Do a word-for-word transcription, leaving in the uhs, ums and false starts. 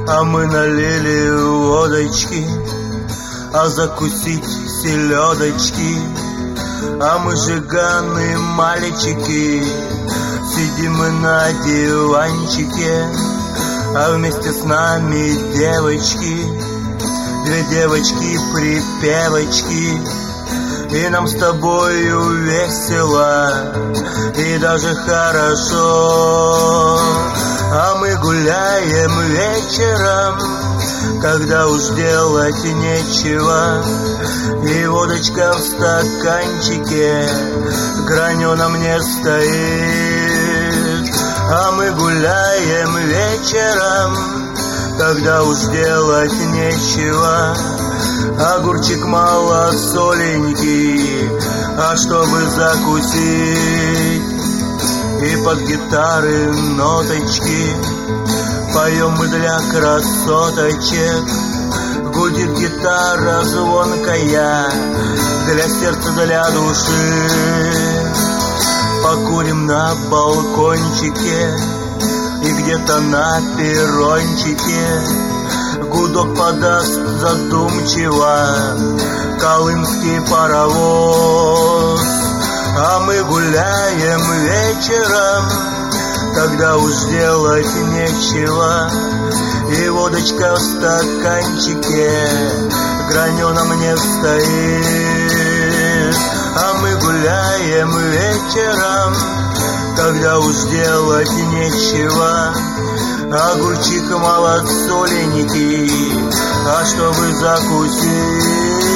А мы налили водочки, а закусить селедочки. А мы жиганые мальчики, сидим мы на диванчике, а вместе с нами девочки, две девочки-припевочки. И нам с тобою весело, и даже хорошо. А мы гуляем вечером, когда уж делать нечего, и водочка в стаканчике граненом не стоит. А мы гуляем вечером, когда уж делать нечего, огурчик малосоленький, а чтобы закусить, и под гитары ноточки поем мы для красоточек. Гудит гитара звонкая, для сердца, для души. Покурим на балкончике и где-то на перрончике гудок подаст задумчиво колымский паровоз. А мы гуляем вечером, когда уж делать нечего, и водочка в стаканчике граненом не стоит. А мы гуляем вечером, когда уж делать нечего, огурчик малосоленький, а чтобы закусить,